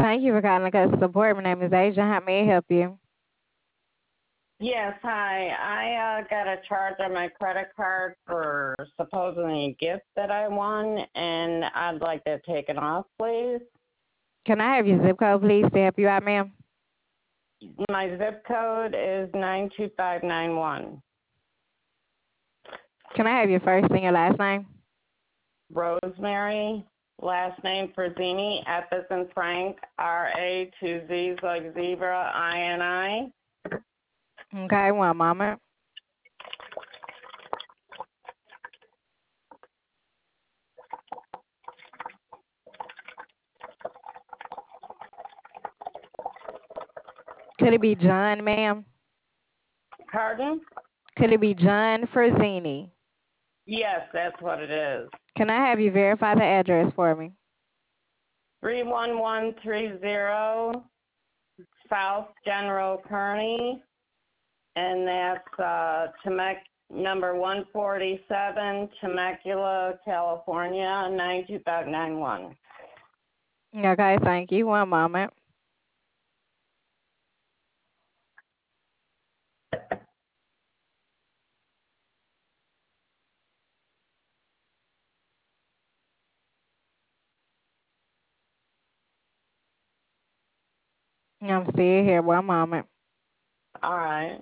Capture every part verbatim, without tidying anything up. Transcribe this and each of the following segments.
Thank you for calling customer support. My name is Asia. How may I help you? Yes, hi. I uh, got a charge on my credit card for supposedly a gift that I won, and I'd like to take it off, please. Can I have your zip code, please, to help you out, ma'am? My zip code is nine two five nine one. Can I have your first and your last name? Rosemary, last name Frazzini, F as in Frank, R A, two Z's like zebra, I N I. Okay, one moment. Could it be John, ma'am? Pardon? Could it be John Frazzini? Yes, that's what it is. Can I have you verify the address for me? three one one three zero South General Kearney, and that's uh, Temec- number one forty-seven, Temecula, California, nine two five nine one. Okay, thank you. One moment. I'm still here. One moment. All right.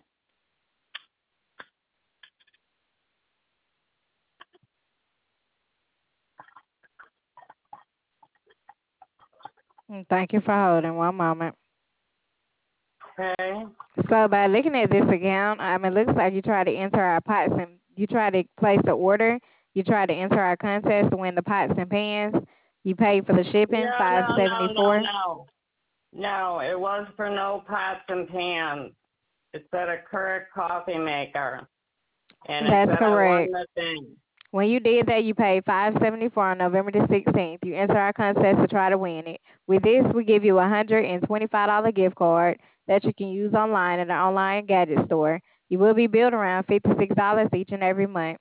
Thank you for holding. One moment. Okay. So by looking at this account, I mean, it looks like you try to enter our pots and you try to place the order. You try to enter our contest to win the pots and pans. You paid for the shipping, No, five no, no, seventy no, four. no. No, it was for no pots and pans. It said a Keurig coffee maker. And it That's said I won correct. the thing. When you did that, you paid five seventy four on November the sixteenth. You enter our contest to try to win it. With this, we give you a hundred and twenty five dollar gift card that you can use online at our online gadget store. You will be billed around fifty six dollars each and every month.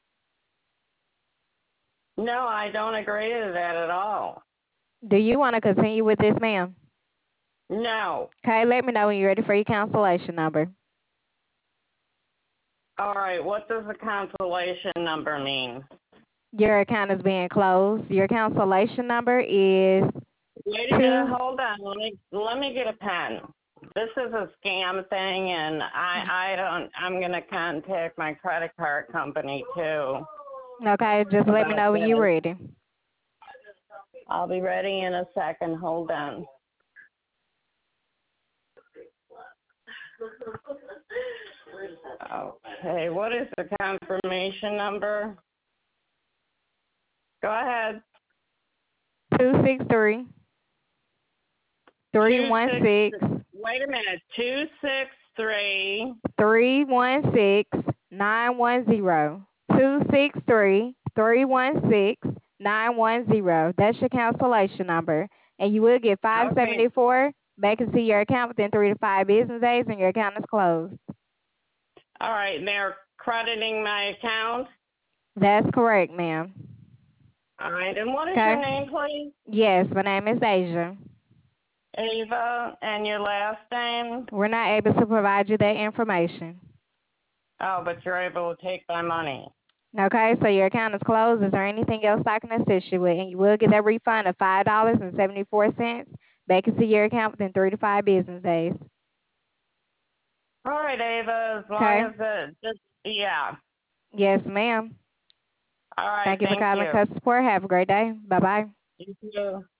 No, I don't agree to that at all. Do you want to continue with this, ma'am? No. Okay, let me know when you're ready for your cancellation number. All right, what does the cancellation number mean? Your account is being closed. Your cancellation number is Wait a minute, two. hold on. Let me let me get a pen. This is a scam thing, and I I don't. I'm gonna contact my credit card company too Okay, just let me about know when you're this. ready. I'll be ready in a second. Hold on. Okay, what is the confirmation number? Go ahead. Two six three three Two one six. six Wait a minute. Two six three. three one six nine one zero. Two six three three one six nine one zero. That's your cancellation number, and you will get five Okay. seventy four back into your account within three to five business days, and your account is closed. All right. They're crediting my account. That's correct, ma'am. All right. And what is Okay. your name, please? Yes, my name is Asia. Ava, and your last name? We're not able to provide you that information. Oh, but you're able to take my money. Okay, so your account is closed. Is there anything else I can assist you with? And you will get that refund of five dollars and seventy-four cents back into your account within three to five business days. All right, Ava, as long Okay? as it just, yeah. Yes, ma'am. All right, Thank you for thank calling you. customer support. Have a great day. Bye-bye. You too.